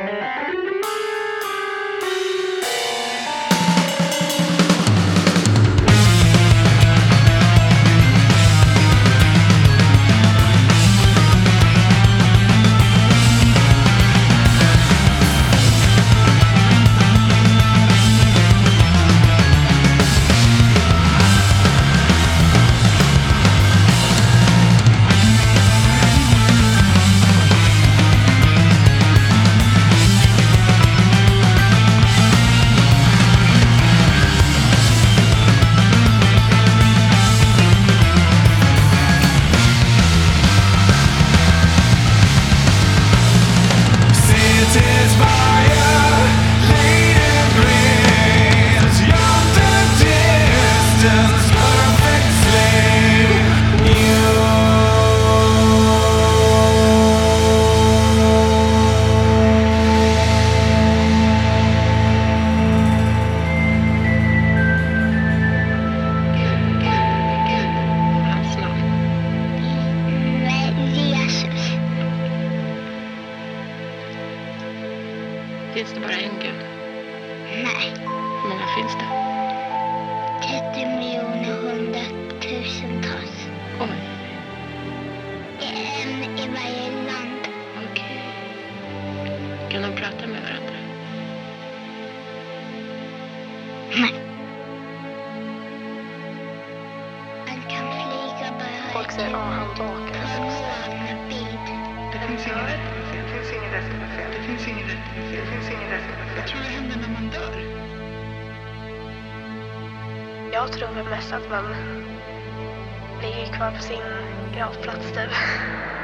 Finns det bara en gud? Nej. Hur många finns det? 30 miljoner 100 000-tals. Oj, En i varje land. okej. Kan de prata med varandra? Nej. Han kan flyga bara. Folk säger han åker. På en bil. Det finns inget rätt eller fel. Det finns inget rätt eller fel. Det finns inget rätt eller fel. Det finns inget rätt eller fel. Jag tror det händer när man dör. Jag tror väl mest att man ligger kvar på sin gravplats typ.